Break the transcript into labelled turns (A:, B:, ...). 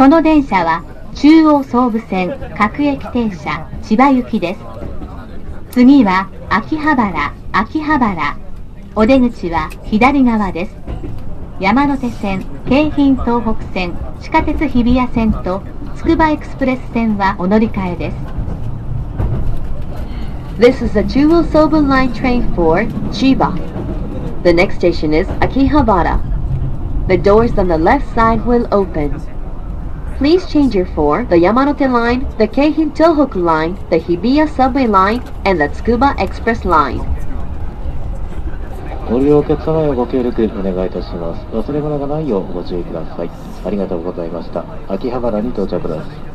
A: この電車は中央総武線各駅停車千葉行きです。次は秋葉原。お出口は左側です。山手線、京浜東北線、地下鉄日比谷線とつくばエクスプレス線はお乗り換えです。
B: This is the Chuo Sobu Line train for Chiba. The next station is Akihabara. The doors on the left side will open. Please change your for the Yamanote Line, the Keihin Tohoku Line, the Hibiya Subway Line, and the Tsukuba Express Line.
C: ご利用お客様へご協力お願いいたします。忘れ物がないようご注意ください。ありがとうございました。秋葉原に到着です。